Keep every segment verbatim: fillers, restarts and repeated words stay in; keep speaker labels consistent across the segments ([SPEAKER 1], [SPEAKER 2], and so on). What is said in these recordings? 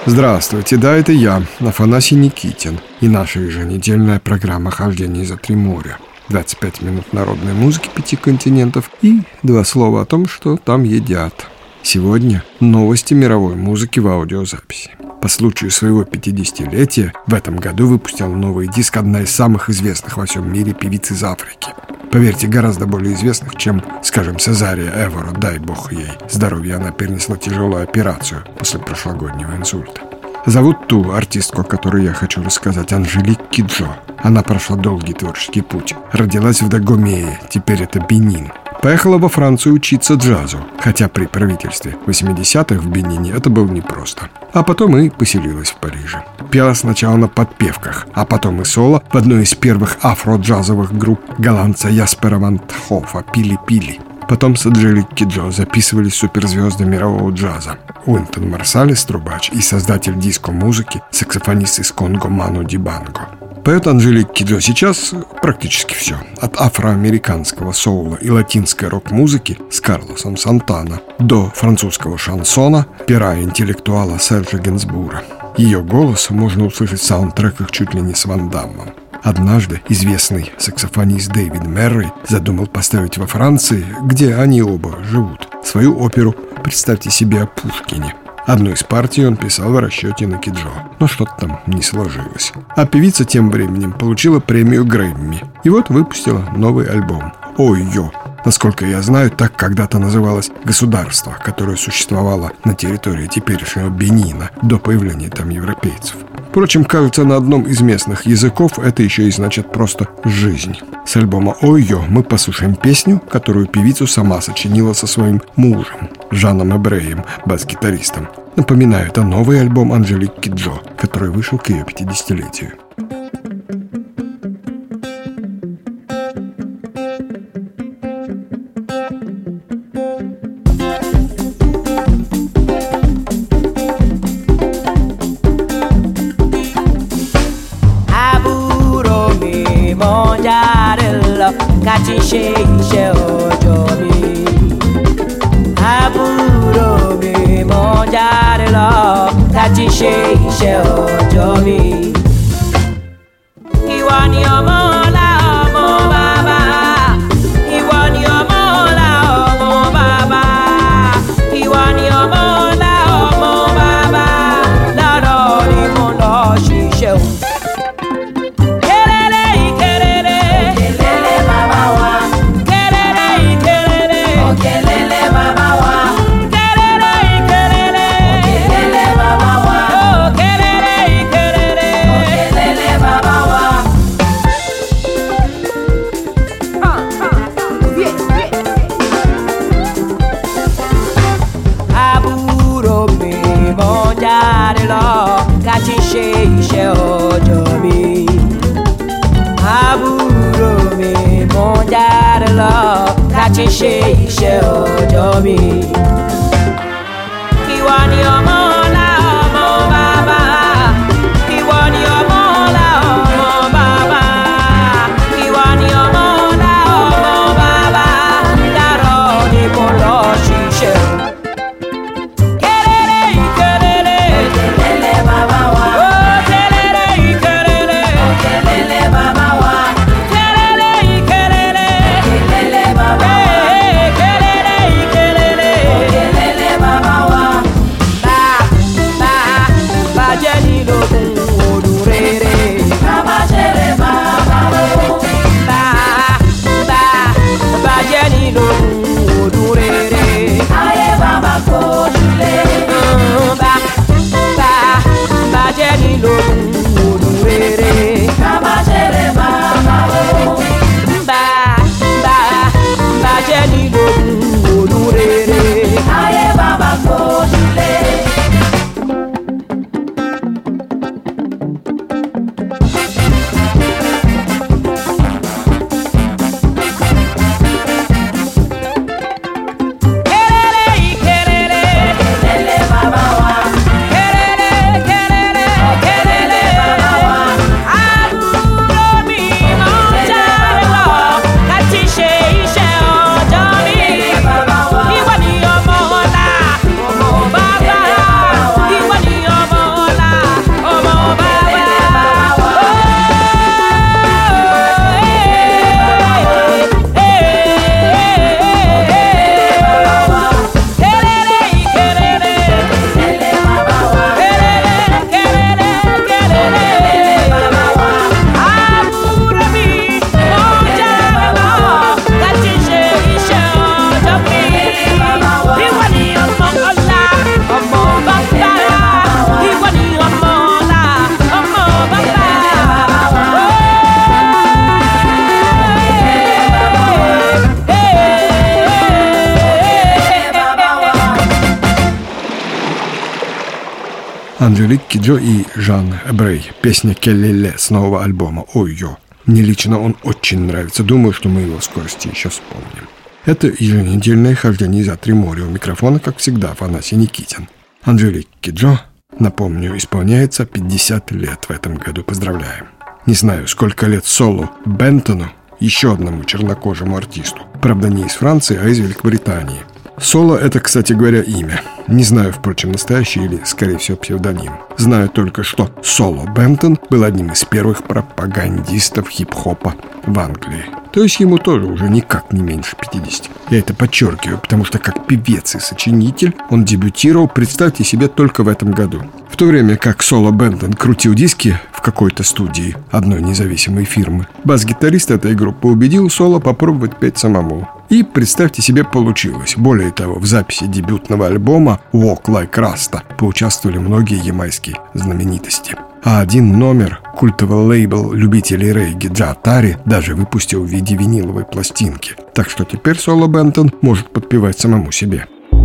[SPEAKER 1] Здравствуйте, да, это я, Афанасий Никитин, и наша еженедельная программа «Хождение за три моря». двадцать пять минут народной музыки пяти континентов и два слова о том, что там едят. Сегодня новости мировой музыки в аудиозаписи. По случаю своего пятидесятилетия в этом году выпустила новый диск одна из самых известных во всем мире певиц из Африки. Поверьте, гораздо более известных, чем, скажем, Сезария Эворо, дай бог ей здоровья, она перенесла тяжелую операцию после прошлогоднего инсульта. Зовут ту артистку, о которой я хочу рассказать, Анжелик Киджо. Она прошла долгий творческий путь. Родилась в Дагомее, теперь это Бенин. Поехала во Францию учиться джазу, хотя при правительстве восьмидесятых в Бенине это было непросто. А потом и поселилась в Париже. Пела сначала на подпевках, а потом и соло в одной из первых афро-джазовых групп голландца Яспера ван 't Хофа «Пили-пили». Потом с Анжелик Киджо записывались суперзвезды мирового джаза. Уинтон Марсалес, трубач, и создатель диско-музыки, саксофонист из Конго Ману Дибанго. Поет Анжелик Киджо сейчас практически все. От афроамериканского соула и латинской рок-музыки с Карлосом Сантана до французского шансона, пера интеллектуала Сержа Генсбура. Ее голос можно услышать в саундтреках чуть ли не с Ван Даммом. Однажды известный саксофонист Дэвид Меррей задумал поставить во Франции, где они оба живут, свою оперу «Представьте себе о Пушкине». Одну из партий он писал в расчете на Киджо, но что-то там не сложилось. А певица тем временем получила премию Грэмми. И вот выпустила новый альбом «Ой-Йо». Насколько я знаю, так когда-то называлось государство, которое существовало на территории теперешнего Бенина до появления там европейцев. Впрочем, кажется, на одном из местных языков это еще и значит просто «жизнь». С альбома «Ой-Йо» мы послушаем песню, которую певицу сама сочинила со своим мужем, Жаном Эбреем, бас-гитаристом. Напоминаю, это новый альбом Анжелик Киджо, который вышел к ее пятидесятилетию.
[SPEAKER 2] ká ti ṣe iṣẹ́ ọjọ́ mi. Àbúrò mi mọ̀ jáde lọ ká ti ṣe iṣẹ́ ọjọ́ mi. Ìwọ ni ọmọ ọlá ọmọ bàbá. Ìwọ ni ọmọ ọlá ọmọ bàbá. Ìwọ ni ọmọ ọlá ọmọ bàbá. Lọ́dọ̀ ni mo lọ ṣiṣẹ́ o. Ká ti ṣe iṣẹ́ ọjọ́ mi. Àbúrò mi mọ̀ jáde lọ ká ti ṣe iṣẹ́ ọjọ́ mi. Ìwọ ni ọmọ ọlá ọmọ bàbá. Ìwọ ni ọmọ ọlá ọmọ bàbá. Ìwọ ni ọmọ ọlá ọmọ bàbá. Láàárọ̀ ni mo lọ ṣiṣẹ́ o.
[SPEAKER 1] Анжелик Киджо и Жан Эбрей. Песня «Келлеле» с нового альбома «Ой-ё». Мне лично он очень нравится. Думаю, что мы его в скорости еще вспомним. Это еженедельное хождение за три моря. У микрофона, как всегда, Афанасий Никитин. Анжелик Киджо, напомню, исполняется пятьдесят лет в этом году. Поздравляем. Не знаю, сколько лет соло Бентону, еще одному чернокожему артисту. Правда, не из Франции, а из Великобритании. Соло — это, кстати говоря, имя. Не знаю, впрочем, настоящий или, скорее всего, псевдоним. Знаю только, что Соло Бентон был одним из первых пропагандистов хип-хопа в Англии. То есть ему тоже уже никак не меньше пятидесяти. Я это подчеркиваю, потому что как певец и сочинитель он дебютировал, представьте себе, только в этом году. В то время как Соло Бентон крутил диски в какой-то студии одной независимой фирмы, бас-гитарист этой группы убедил Соло попробовать петь самому. И, представьте себе, получилось. Более того, в записи дебютного альбома «Walk Like Rasta» поучаствовали многие ямайские знаменитости. А один номер культовый лейбл любителей регги Джа-Тари даже выпустил в виде виниловой пластинки. Так что теперь Соло Бентон может подпевать самому себе.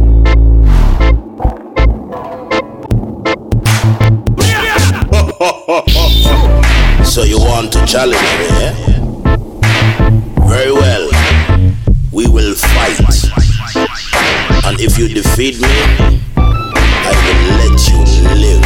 [SPEAKER 3] So you want to challenge me, eh? Very well. We will fight. And if you defeat me, I will let you live.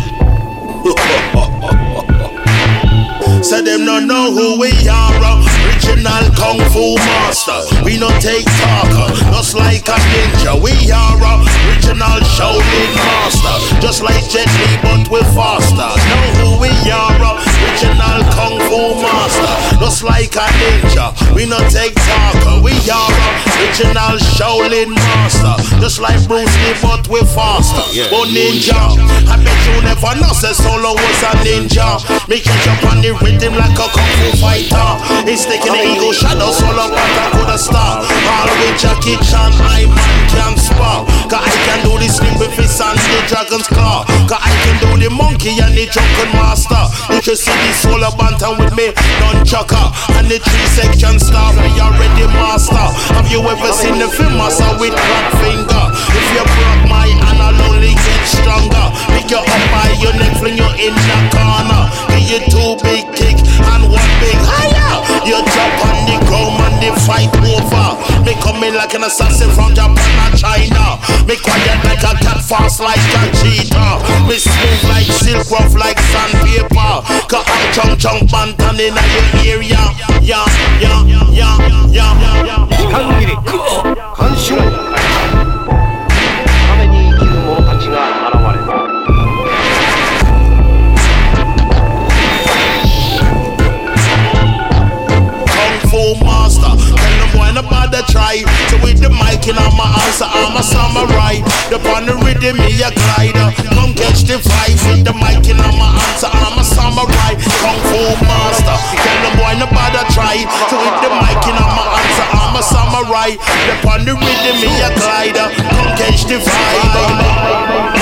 [SPEAKER 3] So them no know who we are, original kung fu master. We no take talker, just like a ninja. We are original Shaolin master, just like Jet Li, but we faster. Know who we are, original kung fu master, just like a ninja. We no take talker. We are original Shaolin master, just like Bruce Lee, but we faster. Yeah. Oh ninja, I bet you never know say Solo was a ninja. Me catch up on the rhythm like a kung fu fighter. He's taking the ego shadow, Solo but I could have stopped. All with Jackie Chan, I man can spar. Cause I can do the sling with his and the dragon's claw. Cause I can do the monkey and the drunken master. You can see the Solo bantam with me, nunchucker. And the three section star, we already master. Have you ever seen the film master with black finger? If you broke my hand, I'll only get stronger. Pick you up by your neck, fling you in the corner. Give you two big kick and one big higher. You jump on the ground and the fight over. Me coming like an assassin from Japan and China. Me quiet like a cat, fast like a cheetah. Me smooth like silk, rough like sandpaper. Cause I'm chung chung bantan in your area. Yeah, yeah, yeah, yeah, yeah.
[SPEAKER 4] 時間切れ干渉雨に生きる者たちが現れた
[SPEAKER 3] Kung Fu Master, tell them boy no bother try. So with the mic in my answer, I'm a samurai. The on the rhythm me a glider. Come catch the vibe with the mic in my answer, I'm a samurai. Kung Fu Master, tell them boy no bother try. So with the mic in my answer, I'm a samurai. The on the rhythm me a glider. Come catch the vibe.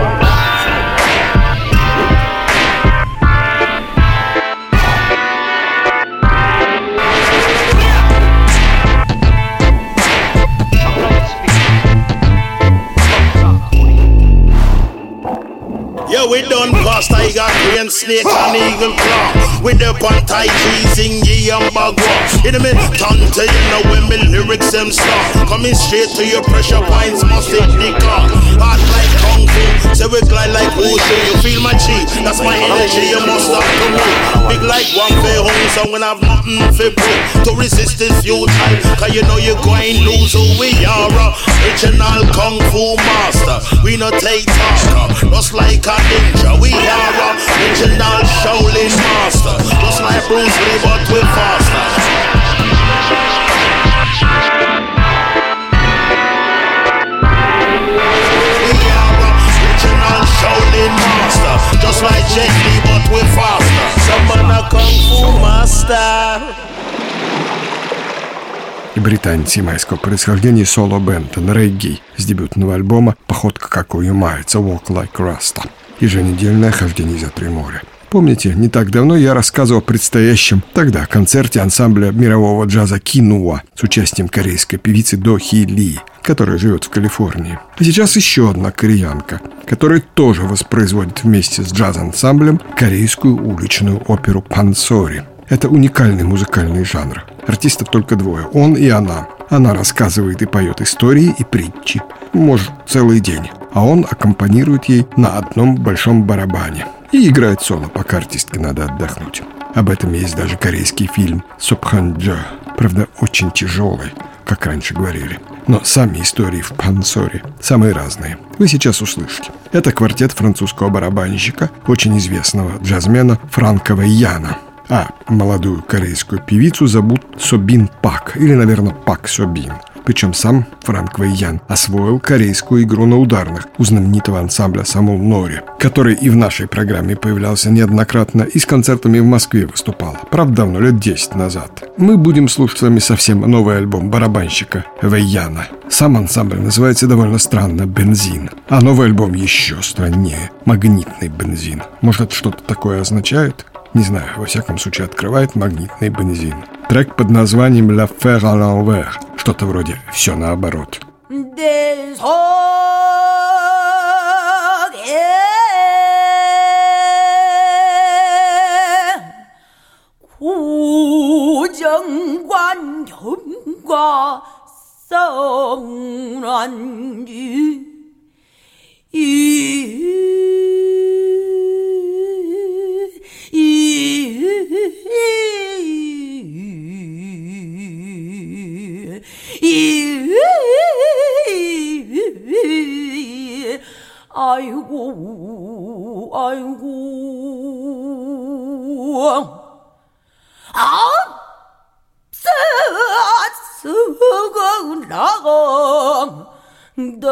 [SPEAKER 3] Yeah, we done past Tiger, Crane, Snake and Eagle Claw. With the pantai trees in Yi and Bagua. In the mid, Tante, you know when me lyrics them start. Coming straight to your pressure points, must hit the car. Hard like Kung Fu, say we glide like Wushu. You feel my chi, that's my energy, you must have to move. Big like one fair home, so when I've nothing for proof. To resist this futile, cause you know you're going lose who we are. Original Kung Fu master, we no take talker, just like a ninja. We are original Shaolin master, just like Bruce Lee but we faster. We are original Shaolin master, just like Jet Li but we faster. Someone a Kung Fu master.
[SPEAKER 1] И британец ямайского происхождения Соло Бентон, регги с дебютного альбома «Походка как у ямайца» «Walk Like Rasta». Еженедельное хождение за три моря. Помните, не так давно я рассказывал о предстоящем тогда концерте ансамбля мирового джаза «Кинуа» с участием корейской певицы До Хи Ли, которая живет в Калифорнии. А сейчас еще одна кореянка, которая тоже воспроизводит вместе с джаз-ансамблем корейскую уличную оперу «Пансори». Это уникальный музыкальный жанр. Артистов только двое, он и она. Она рассказывает и поет истории и притчи, может, целый день. А он аккомпанирует ей на одном большом барабане и играет соло, пока артистке надо отдохнуть. Об этом есть даже корейский фильм «Сопханджа», правда, очень тяжелый, как раньше говорили. Но сами истории в «Пансори» самые разные. Вы сейчас услышите. Это квартет французского барабанщика, очень известного джазмена Франка Вэйяна. А молодую корейскую певицу зовут Собин Пак, или, наверное, Пак Собин. Причем сам Франк Вэйян освоил корейскую игру на ударных у знаменитого ансамбля «Самул Нори», который и в нашей программе появлялся неоднократно и с концертами в Москве выступал. Правда, давно, лет десять назад. Мы будем слушать с вами совсем новый альбом барабанщика Вэйяна. Сам ансамбль называется довольно странно «Бензин», а новый альбом еще страннее «Магнитный бензин». Может, это что-то такое означает? Не знаю, во всяком случае открывает «Магнитный бензин». Трек под названием «La faire à l'envers», что-то вроде «Все наоборот».
[SPEAKER 2] 아이고 아이고 아 쓰쓰고 나가 너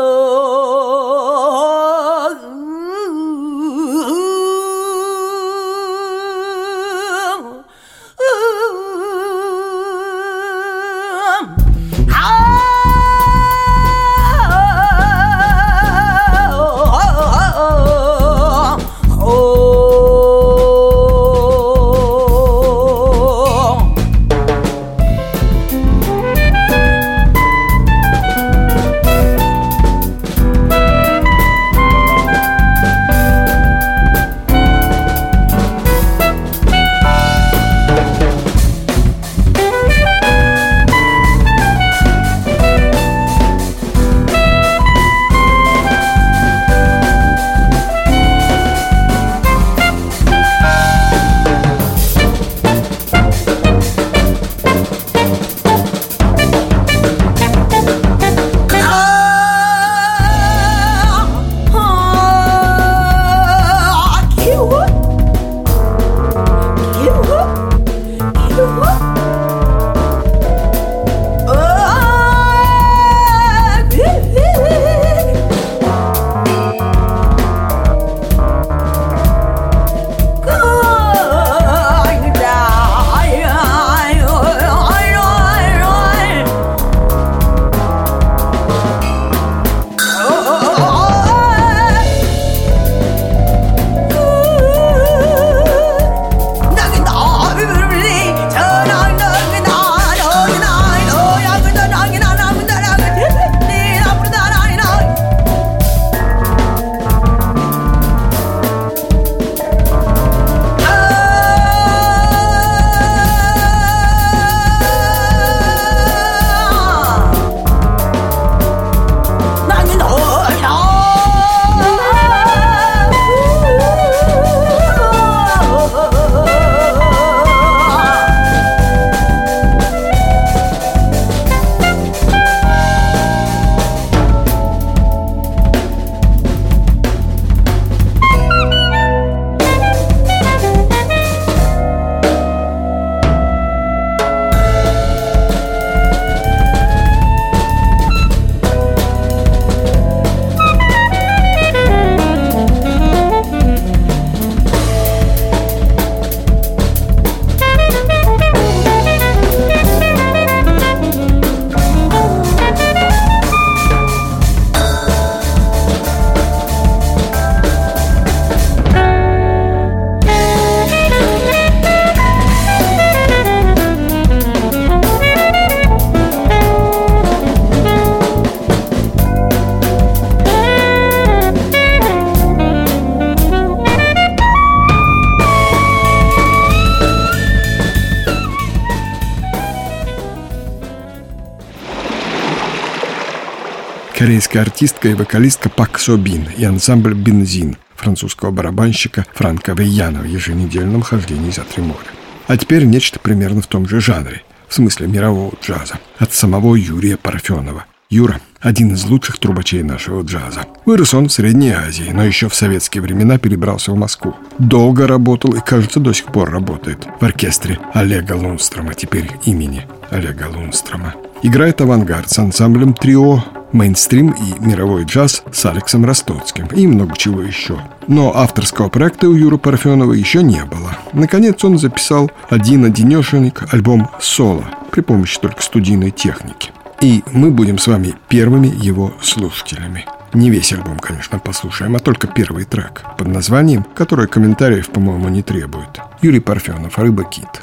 [SPEAKER 1] корейская артистка и вокалистка Пак Со Бин и ансамбль «Бензин» французского барабанщика Франка Вейяна в еженедельном хождении за три моря. А теперь нечто примерно в том же жанре, в смысле мирового джаза, от самого Юрия Парфенова. Юра – один из лучших трубачей нашего джаза. Вырос он в Средней Азии, но еще в советские времена перебрался в Москву. Долго работал и, кажется, до сих пор работает в оркестре Олега Лунстрома, теперь имени Олега Лунстрома. Играет авангард с ансамблем «Трио», мейнстрим и мировой джаз с Алексом Ростоцким и много чего еще. Но авторского проекта у Юры Парфенова еще не было. Наконец он записал один-одинешенек альбом «Соло» при помощи только студийной техники. И мы будем с вами первыми его слушателями. Не весь альбом, конечно, послушаем, а только первый трек под названием, которое комментариев, по-моему, не требует. Юрий Парфенов, «Рыба-кит».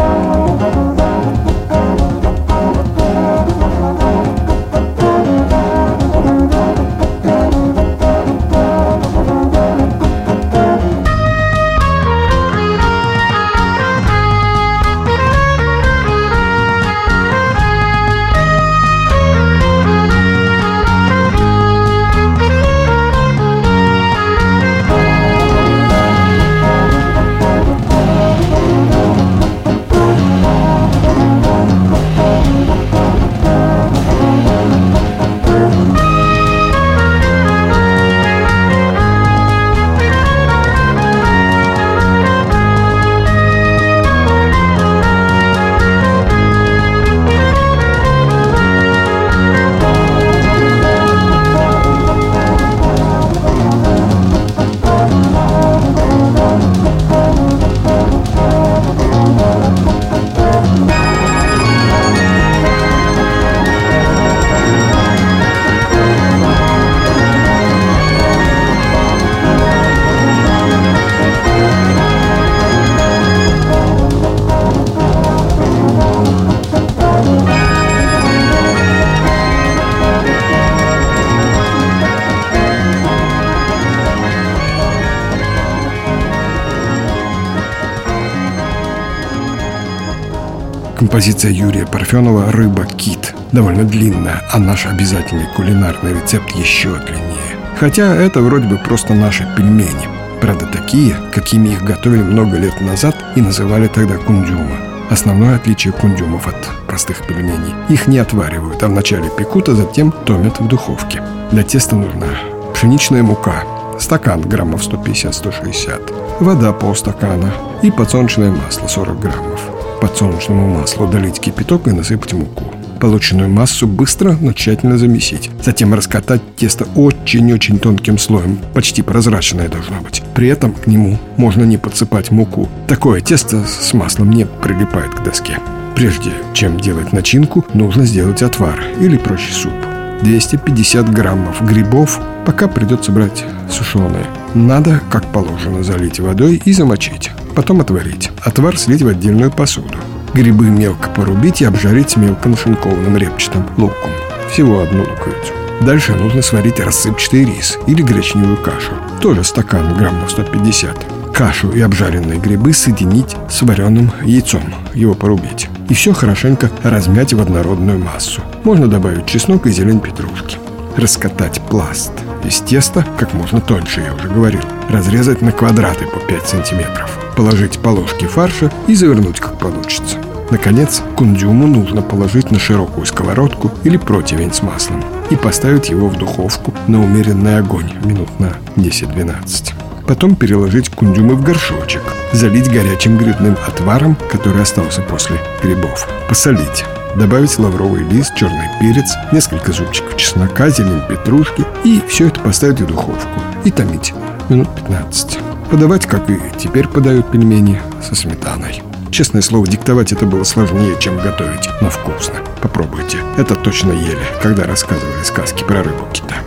[SPEAKER 1] Композиция Юрия Парфенова «Рыба-кит» довольно длинная, а наш обязательный кулинарный рецепт еще длиннее. Хотя это вроде бы просто наши пельмени. Правда, такие, какими их готовили много лет назад и называли тогда кундюма. Основное отличие кундюмов от простых пельменей: их не отваривают, а вначале пекут, а затем томят в духовке. Для теста нужна пшеничная мука, стакан граммов сто пятьдесят - сто шестьдесят, вода полстакана и подсолнечное масло сорок граммов. Подсолнечному маслу долить кипяток и насыпать муку. Полученную массу быстро, но тщательно замесить. Затем раскатать тесто очень-очень тонким слоем, почти прозрачное должно быть. При этом к нему можно не подсыпать муку. Такое тесто с маслом не прилипает к доске. Прежде чем делать начинку, нужно сделать отвар или, проще, суп. двести пятьдесят граммов грибов, пока придется брать сушеные. Надо, как положено, залить водой и замочить. Потом отварить. Отвар слить в отдельную посуду. Грибы мелко порубить и обжарить с мелко нашинкованным репчатым луком. Всего одну луковицу. Дальше нужно сварить рассыпчатый рис или гречневую кашу. Тоже стакан граммов сто пятьдесят. Кашу и обжаренные грибы соединить с вареным яйцом. Его порубить. И все хорошенько размять в однородную массу. Можно добавить чеснок и зелень петрушки. Раскатать пласт из теста как можно тоньше, я уже говорил. Разрезать на квадраты по пять сантиметров. Положить по ложке фарша и завернуть, как получится. Наконец, кундюму нужно положить на широкую сковородку или противень с маслом и поставить его в духовку на умеренный огонь минут на десять-двенадцать. Потом переложить кундюмы в горшочек, залить горячим грибным отваром, который остался после грибов, посолить, добавить лавровый лист, черный перец, несколько зубчиков чеснока, зелень петрушки и все это поставить в духовку и томить минут пятнадцать. Подавать, как и теперь подают пельмени, со сметаной. Честное слово, диктовать это было сложнее, чем готовить, но вкусно. Попробуйте. Это точно ели, когда рассказывали сказки про рыбу-кита.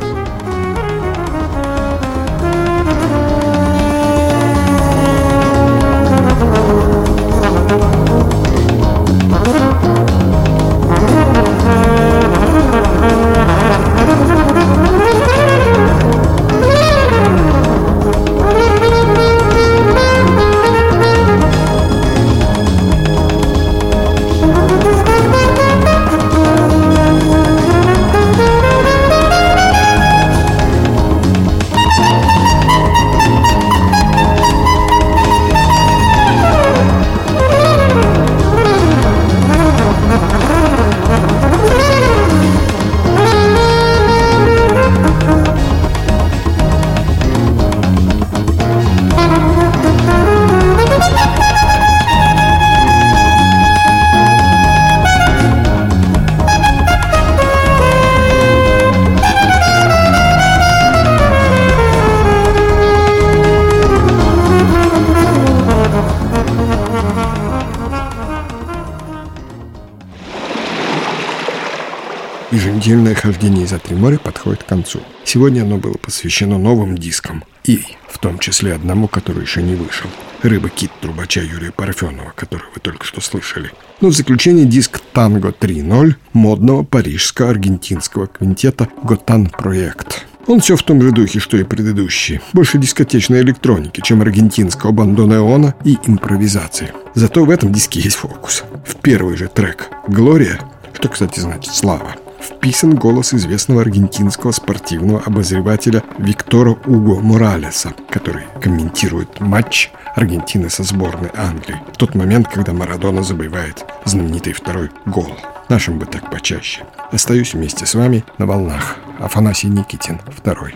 [SPEAKER 1] Еженедельное хождение за три моря подходит к концу. Сегодня оно было посвящено новым дискам. И в том числе одному, который еще не вышел. «Рыба-кит» трубача Юрия Парфенова, который вы только что слышали. Но в заключение диск «Танго три ноль» модного парижско-аргентинского квинтета «Готан Проект». Он все в том же духе, что и предыдущие. Больше дискотечной электроники, чем аргентинского бандонеона и импровизации. Зато в этом диске есть фокус. В первый же трек «Глория», что, кстати, значит «слава», вписан голос известного аргентинского спортивного обозревателя Виктора Уго Моралеса, который комментирует матч Аргентины со сборной Англии в тот момент, когда Марадона забивает знаменитый второй гол. Нашим бы так почаще. Остаюсь вместе с вами на волнах. Афанасий Никитин, второй.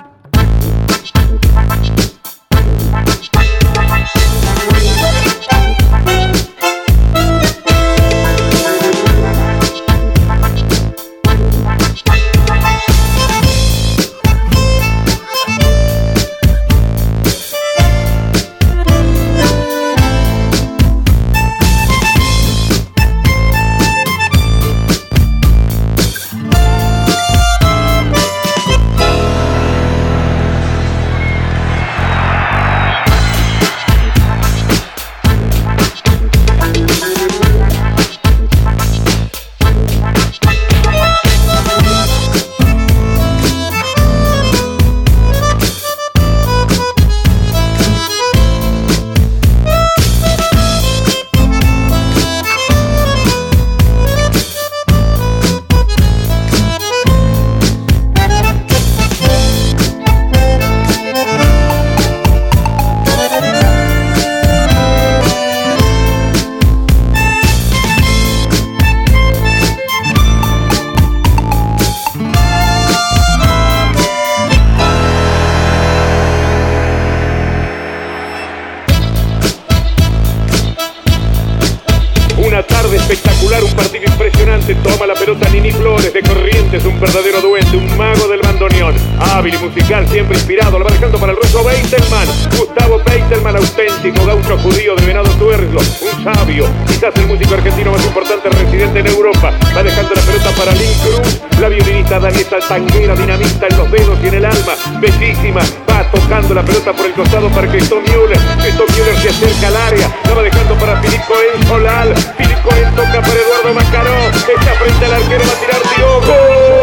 [SPEAKER 4] Espectacular, un partido impresionante. Toma la pelota Nini Flores de Corrientes, un verdadero duende, un mago del bandoneón. Hábil y musical, siempre inspirado. Lo va dejando para el ruso Beitelman. Gustavo Beitelman, auténtico gaucho judío de Venado Tuerzo. Un sabio, quizás el músico argentino más importante residente en Europa. Va dejando la pelota para Lynn Cruz. La violinista danesa tanguera, dinamita en los dedos y en el alma. Bellísima, va tocando la pelota por el costado para Christoph Müller. Christoph Müller se acerca al área. La va dejando para Philippe Cohen Solal. Philippe Cohen toca para Eduardo Macaró. Está frente al arquero, va a tirar, tiró. ¡Gol!